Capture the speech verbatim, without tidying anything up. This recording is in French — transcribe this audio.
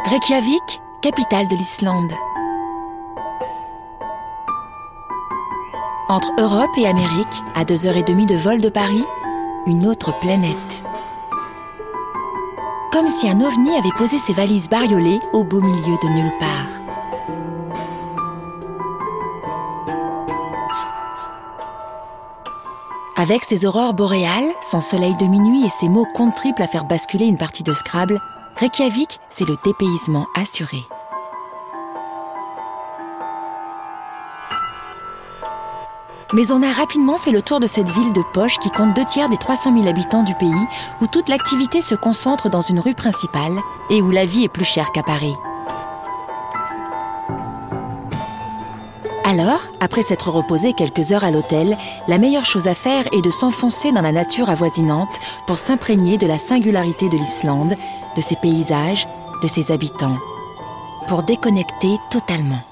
Reykjavik, capitale de l'Islande. Entre Europe et Amérique, à deux heures trente de vol de Paris, une autre planète. Comme si un ovni avait posé ses valises bariolées au beau milieu de nulle part. Avec ses aurores boréales, son soleil de minuit et ses mots compte triple à faire basculer une partie de Scrabble, Reykjavik, c'est le dépaysement assuré. Mais on a rapidement fait le tour de cette ville de poche qui compte deux tiers des trois cent mille habitants du pays, où toute l'activité se concentre dans une rue principale et où la vie est plus chère qu'à Paris. Alors, après s'être reposé quelques heures à l'hôtel, la meilleure chose à faire est de s'enfoncer dans la nature avoisinante pour s'imprégner de la singularité de l'Islande, de ses paysages, de ses habitants, pour déconnecter totalement.